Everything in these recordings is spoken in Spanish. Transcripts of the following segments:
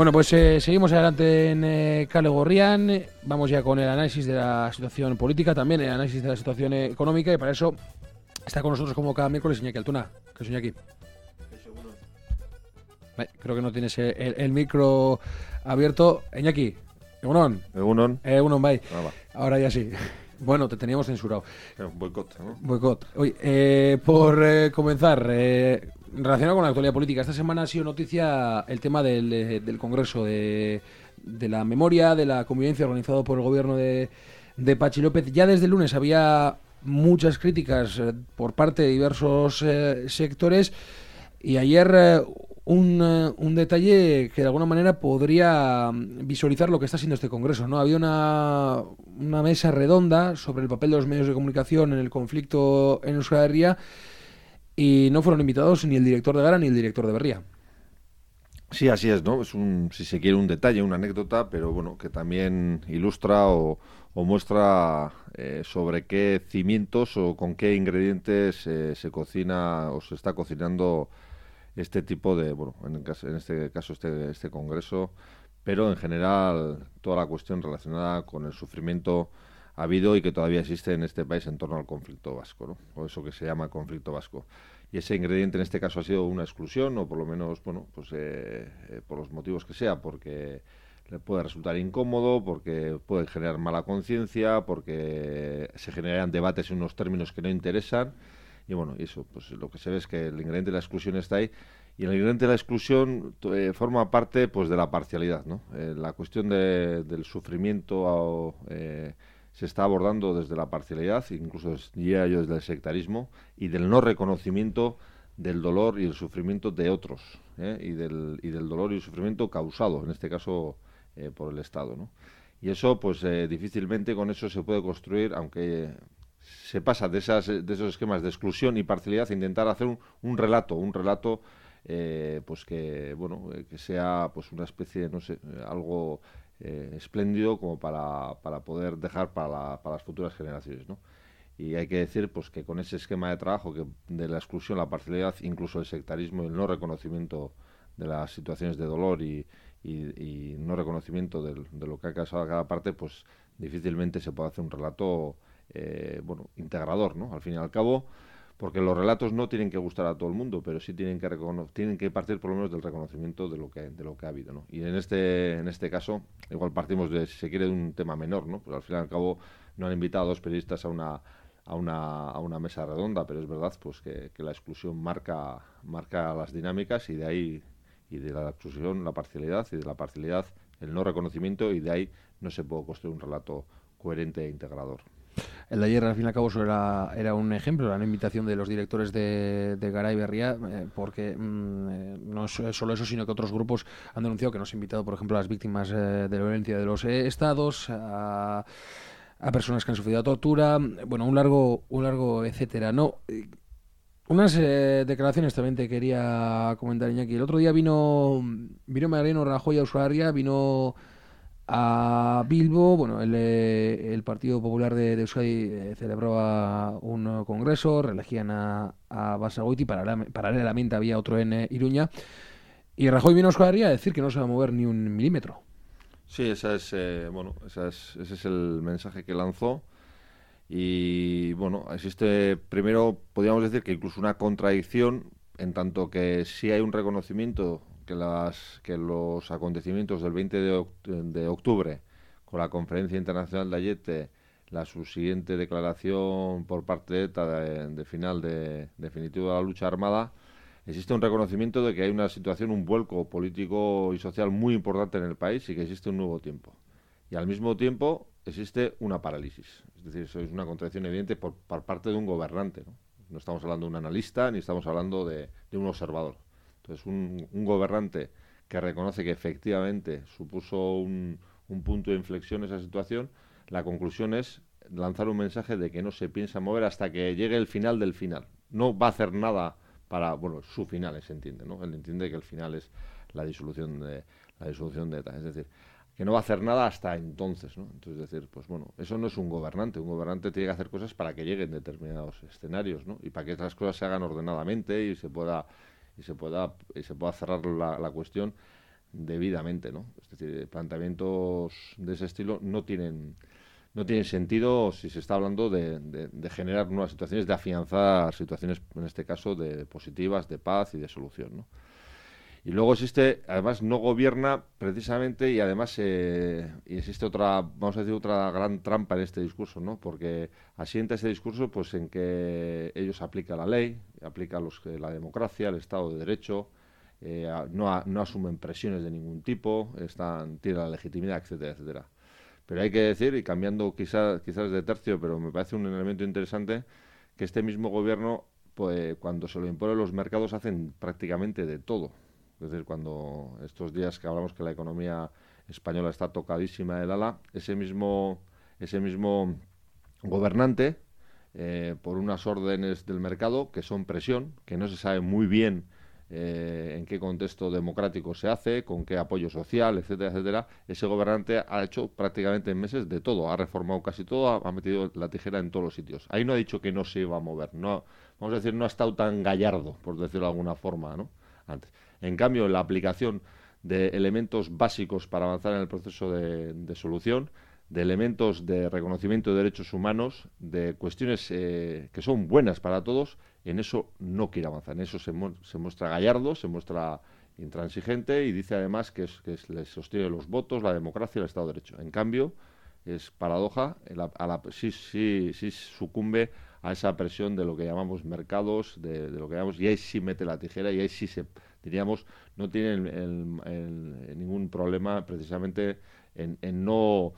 Bueno, pues seguimos adelante en Kale Gorrian. Vamos ya con el análisis de la situación política, también el análisis de la situación económica, y para eso está con nosotros como cada miércoles Iñaki Altuna. ¿Qué es Iñaki? Creo que no tienes el micro abierto. Iñaki, Egunon. Egunon, bye. Ahora ya sí. Bueno, te teníamos censurado. Boicot, ¿no? Boicot. Oye, por comenzar, relacionado con la actualidad política, esta semana ha sido noticia el tema del Congreso de la Memoria, de la Convivencia, organizado por el gobierno de Patxi López. Ya desde el lunes había muchas críticas por parte de diversos sectores, y ayer un detalle que de alguna manera podría visualizar lo que está siendo este Congreso, ¿no? Había una mesa redonda sobre el papel de los medios de comunicación en el conflicto en Euskal Herria, y no fueron invitados ni el director de Gara ni el director de Berria. Sí, así es, ¿no? Es si se quiere, un detalle, una anécdota, pero bueno, que también ilustra o muestra sobre qué cimientos o con qué ingredientes se cocina o se está cocinando este tipo de, bueno, en este caso este congreso, pero en general toda la cuestión relacionada con el sufrimiento habido y que todavía existe en este país en torno al conflicto vasco, ¿no? O eso que se llama conflicto vasco. Y ese ingrediente en este caso ha sido una exclusión, o por lo menos, bueno, pues por los motivos que sea, porque le puede resultar incómodo, porque puede generar mala conciencia, porque se generan debates en unos términos que no interesan. Y bueno, eso, pues lo que se ve es que el ingrediente de la exclusión está ahí, y el ingrediente de la exclusión forma parte, pues, de la parcialidad, ¿no? La cuestión del sufrimiento se está abordando desde la parcialidad, incluso diría yo desde el sectarismo, y del no reconocimiento del dolor y el sufrimiento de otros, y del dolor y el sufrimiento causado, en este caso, por el Estado, ¿no? Y eso, pues, difícilmente con eso se puede construir, aunque se pasa de esos esquemas de exclusión y parcialidad a intentar hacer un relato, pues que, bueno, que sea, pues, una especie de, no sé, algo espléndido como para poder dejar para las futuras generaciones, ¿no? Y hay que decir, pues, que con ese esquema de trabajo de la exclusión, la parcialidad, incluso el sectarismo y el no reconocimiento de las situaciones de dolor y no reconocimiento de lo que ha causado a cada parte, pues difícilmente se puede hacer un relato bueno, integrador, ¿no? Al fin y al cabo, porque los relatos no tienen que gustar a todo el mundo, pero sí tienen que partir por lo menos del reconocimiento de lo que ha habido, ¿no? Y en este caso, igual partimos si se quiere, de un tema menor, ¿no? Pues al fin y al cabo no han invitado a dos periodistas a una mesa redonda, pero es verdad, pues, que la exclusión marca las dinámicas, y de ahí, y de la exclusión, la parcialidad, y de la parcialidad, el no reconocimiento, y de ahí no se puede construir un relato coherente e integrador. El de ayer, al fin y al cabo, era un ejemplo, la no invitación de los directores de Gara y Berria, porque no es solo eso, sino que otros grupos han denunciado que no se ha invitado, por ejemplo, a las víctimas de la violencia de los estados, a personas que han sufrido tortura, bueno, un largo etcétera. No, unas declaraciones también te quería comentar, Iñaki. El otro día vino Mariano Rajoy a Euskal Herria, vino a Bilbo. Bueno, el Partido Popular de Euskadi celebraba un congreso, reelegían a Basagoiti, paralelamente había otro en Iruña, y Rajoy vino a Euskal Herria a decir que no se va a mover ni un milímetro. Sí, ese es el mensaje que lanzó. Y bueno, existe, primero podríamos decir que incluso una contradicción, en tanto que sí hay un reconocimiento que los acontecimientos del 20 de octubre, con la Conferencia Internacional de Ayete, la subsiguiente declaración por parte de ETA de final definitivo de la lucha armada, existe un reconocimiento de que hay una situación, un vuelco político y social muy importante en el país, y que existe un nuevo tiempo. Y al mismo tiempo existe una parálisis. Es decir, eso es una contradicción evidente por parte de un gobernante, ¿no? No estamos hablando de un analista, ni estamos hablando de un observador. Entonces, un gobernante que reconoce que efectivamente supuso un punto de inflexión esa situación, la conclusión es lanzar un mensaje de que no se piensa mover hasta que llegue el final del final. No va a hacer nada para, bueno, su final, se entiende, ¿no? Él entiende que el final es la disolución de ETA. Es decir, que no va a hacer nada hasta entonces, ¿no? Entonces, decir, pues bueno, eso no es un gobernante. Un gobernante tiene que hacer cosas para que lleguen determinados escenarios, ¿no? Y para que las cosas se hagan ordenadamente y se pueda cerrar la cuestión debidamente, ¿no? Es decir, planteamientos de ese estilo no tienen sentido si se está hablando de generar nuevas situaciones, de afianzar situaciones, en este caso, de positivas, de paz y de solución, ¿no? Y luego existe, además no gobierna precisamente, y además y existe otra, vamos a decir, otra gran trampa en este discurso, ¿no? Porque asienta ese discurso pues en que ellos aplican la ley, aplican la democracia, el Estado de Derecho, no asumen presiones de ningún tipo, tienen la legitimidad, etcétera, etcétera. Pero hay que decir, y cambiando quizás de tercio, pero me parece un elemento interesante, que este mismo gobierno, pues cuando se lo imponen los mercados, hacen prácticamente de todo. Es decir, cuando estos días que hablamos que la economía española está tocadísima del ala, ese mismo gobernante, por unas órdenes del mercado que son presión, que no se sabe muy bien en qué contexto democrático se hace, con qué apoyo social, etcétera, etcétera, ese gobernante ha hecho prácticamente en meses de todo, ha reformado casi todo, ha metido la tijera en todos los sitios. Ahí no ha dicho que no se iba a mover, no, vamos a decir, no ha estado tan gallardo, por decirlo de alguna forma, ¿no? Antes. En cambio, la aplicación de elementos básicos para avanzar en el proceso de solución, de elementos de reconocimiento de derechos humanos, de cuestiones que son buenas para todos, en eso no quiere avanzar. En eso se muestra gallardo, se muestra intransigente y dice además que les sostiene los votos, la democracia y el Estado de Derecho. En cambio, es paradoja, sí sucumbe a esa presión de lo que llamamos mercados, de lo que llamamos, y ahí sí mete la tijera y ahí sí diríamos, no tiene ningún problema precisamente en no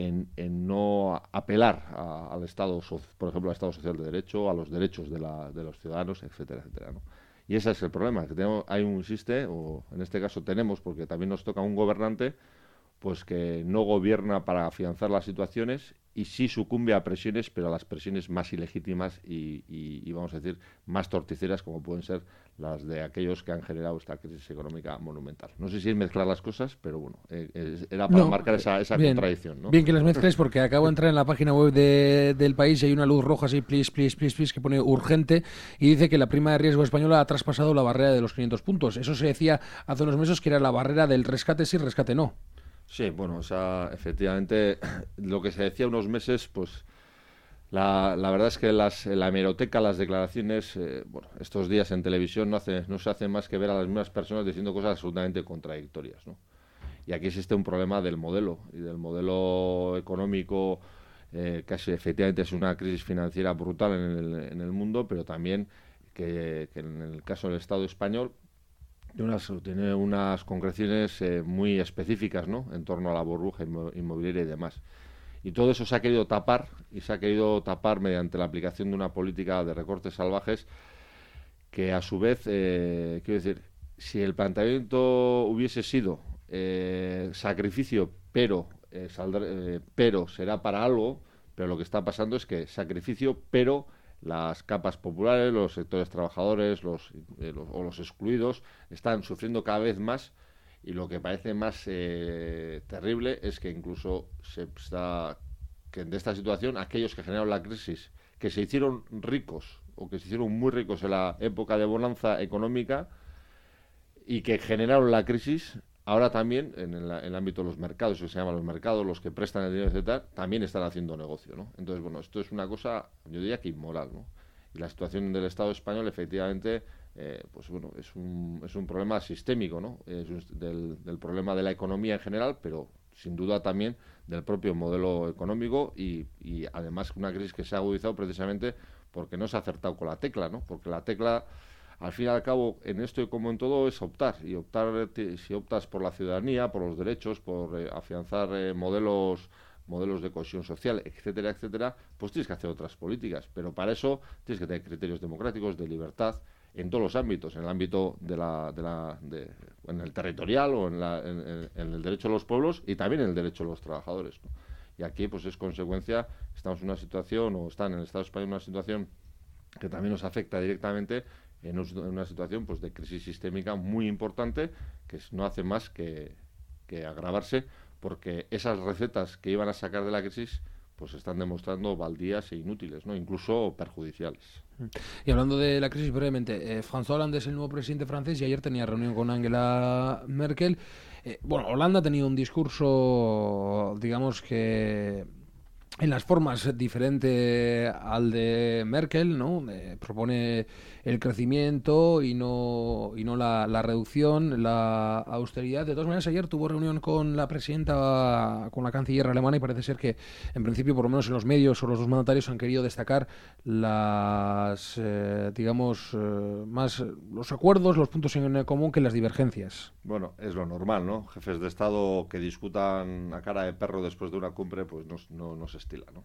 apelar al Estado, por ejemplo, al Estado social de derecho, a los derechos de los ciudadanos, etcétera, etcétera, ¿no? Y ese es el problema, que existe, o en este caso tenemos, porque también nos toca un gobernante, pues que no gobierna para afianzar las situaciones y sí sucumbe a presiones, pero a las presiones más ilegítimas y vamos a decir, más torticeras, como pueden ser las de aquellos que han generado esta crisis económica monumental. No sé si es mezclar las cosas, pero bueno, era para marcar esa bien, contradicción, ¿no? Bien que las mezcles, porque acabo de entrar en la página web del País y hay una luz roja así, please, please, please, please, que pone urgente, y dice que la prima de riesgo española ha traspasado la barrera de los 500 puntos. Eso se decía hace unos meses que era la barrera del rescate sí, rescate no. Sí, bueno, o sea, efectivamente, lo que se decía unos meses, pues la verdad es que la hemeroteca, las declaraciones, bueno, estos días en televisión no se hace más que ver a las mismas personas diciendo cosas absolutamente contradictorias, ¿no? Y aquí existe un problema del modelo, y del modelo económico, que efectivamente es una crisis financiera brutal en el mundo, pero también que en el caso del Estado español tiene unas concreciones muy específicas, ¿no?, en torno a la burbuja inmobiliaria y demás. Y todo eso se ha querido tapar, mediante la aplicación de una política de recortes salvajes que, a su vez, quiero decir, si el planteamiento hubiese sido sacrificio, pero será para algo, pero lo que está pasando es que sacrificio, pero las capas populares, los sectores trabajadores o los excluidos están sufriendo cada vez más, y lo que parece más terrible es que incluso que de esta situación aquellos que generaron la crisis, que se hicieron ricos o que se hicieron muy ricos en la época de bonanza económica y que generaron la crisis, ahora también en el ámbito de los mercados, que se llaman los mercados, los que prestan el dinero, etcétera, también están haciendo negocio, ¿no? Entonces, bueno, esto es una cosa, yo diría que inmoral, ¿no? Y la situación del Estado español, efectivamente, pues bueno, es un problema sistémico, ¿no? Del problema de la economía en general, pero sin duda también del propio modelo económico y además una crisis que se ha agudizado precisamente porque no se ha acertado con la tecla, ¿no? Porque la tecla, al fin y al cabo, en esto y como en todo, es optar. Y si optas por la ciudadanía, por los derechos, por afianzar modelos de cohesión social, etcétera, etcétera, pues tienes que hacer otras políticas. Pero para eso tienes que tener criterios democráticos, de libertad, en todos los ámbitos, en el ámbito en el territorial o en el derecho de los pueblos y también en el derecho de los trabajadores, ¿no? Y aquí, pues es consecuencia, estamos en una situación, o están en el Estado español en una situación que también nos afecta directamente, en una situación pues de crisis sistémica muy importante, que no hace más que agravarse, porque esas recetas que iban a sacar de la crisis pues están demostrando baldías e inútiles, ¿no?, incluso perjudiciales. Y hablando de la crisis brevemente, François Hollande es el nuevo presidente francés y ayer tenía reunión con Angela Merkel. Bueno, Holanda ha tenido un discurso, digamos que en las formas diferente al de Merkel, ¿no? Propone el crecimiento y no la reducción, la austeridad. De todas maneras, ayer tuvo reunión con la presidenta, con la canciller alemana, y parece ser que, en principio, por lo menos en los medios o los dos mandatarios han querido destacar las, digamos, más los acuerdos, los puntos en común que las divergencias. Bueno, es lo normal, ¿no? Jefes de Estado que discutan a cara de perro después de una cumbre, pues no se estila, ¿no?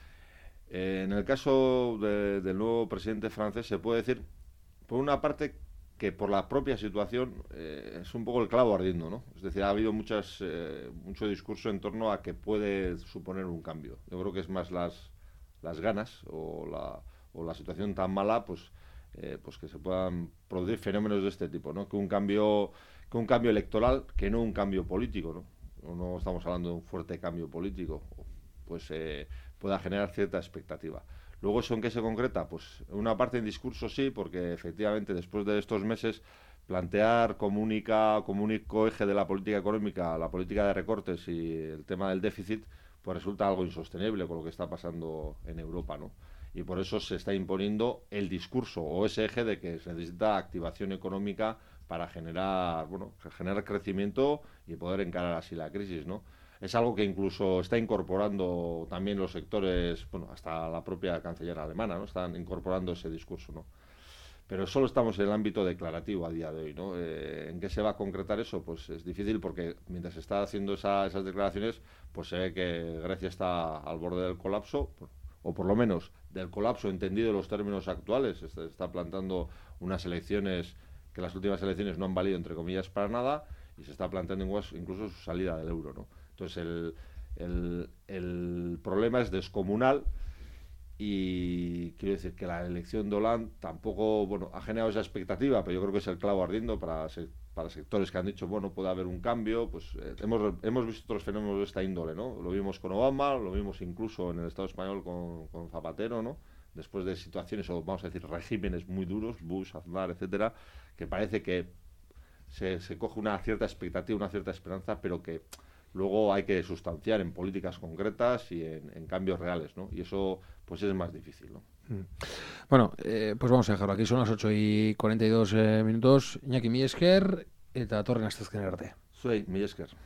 En el caso del nuevo presidente francés se puede decir, por una parte, que por la propia situación es un poco el clavo ardiendo, ¿no? Es decir, ha habido mucho discurso en torno a que puede suponer un cambio. Yo creo que es más las ganas o la situación tan mala, pues que se puedan producir fenómenos de este tipo, ¿no? Que un cambio electoral, que no un cambio político, ¿no? No estamos hablando de un fuerte cambio político, pues pueda generar cierta expectativa. Luego, ¿eso en qué se concreta? Pues una parte en discurso sí, porque efectivamente después de estos meses plantear como único eje de la política económica la política de recortes y el tema del déficit, pues resulta algo insostenible con lo que está pasando en Europa, ¿no? Y por eso se está imponiendo el discurso o ese eje de que se necesita activación económica para generar crecimiento y poder encarar así la crisis, ¿no? Es algo que incluso está incorporando también los sectores, bueno, hasta la propia canciller alemana, ¿no? Están incorporando ese discurso, ¿no? Pero solo estamos en el ámbito declarativo a día de hoy, ¿no? ¿En qué se va a concretar eso? Pues es difícil porque mientras se está haciendo esas declaraciones, pues se ve que Grecia está al borde del colapso, o por lo menos del colapso entendido en los términos actuales. Se está planteando unas elecciones que las últimas elecciones no han valido, entre comillas, para nada, y se está planteando incluso su salida del euro, ¿no? Entonces el problema es descomunal y quiero decir que la elección de Hollande tampoco, bueno, ha generado esa expectativa, pero yo creo que es el clavo ardiendo para sectores que han dicho, bueno, puede haber un cambio. Pues hemos visto otros fenómenos de esta índole, ¿no? Lo vimos con Obama, lo vimos incluso en el Estado español con Zapatero, ¿no? Después de situaciones, o vamos a decir, regímenes muy duros, Bush, Aznar, etcétera, que parece que se coge una cierta expectativa, una cierta esperanza, pero que luego hay que sustanciar en políticas concretas y en cambios reales, ¿no? Y eso pues es más difícil, ¿no? Bueno, pues vamos a dejarlo aquí. Son las 8:42 minutos. Iñaki, mi esker eta torren astezken arte. Zuei, mi esker.